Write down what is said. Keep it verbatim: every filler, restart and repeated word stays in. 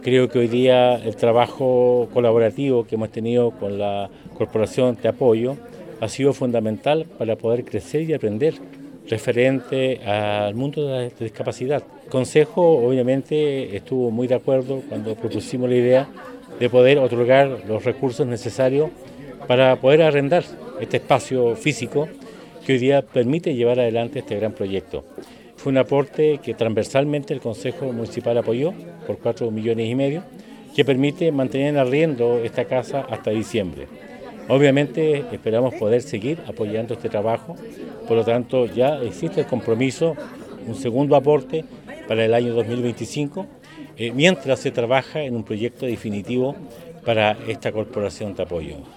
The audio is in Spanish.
Creo que hoy día el trabajo colaborativo que hemos tenido con la Corporación de Apoyo ha sido fundamental para poder crecer y aprender referente al mundo de la discapacidad. El Consejo obviamente estuvo muy de acuerdo cuando propusimos la idea de poder otorgar los recursos necesarios para poder arrendar este espacio físico que hoy día permite llevar adelante este gran proyecto. Fue un aporte que transversalmente el Consejo Municipal apoyó por cuatro millones y medio, que permite mantener en arriendo esta casa hasta diciembre. Obviamente esperamos poder seguir apoyando este trabajo, por lo tanto ya existe el compromiso, un segundo aporte para el año dos mil veinticinco, eh, mientras se trabaja en un proyecto definitivo para esta corporación de apoyo.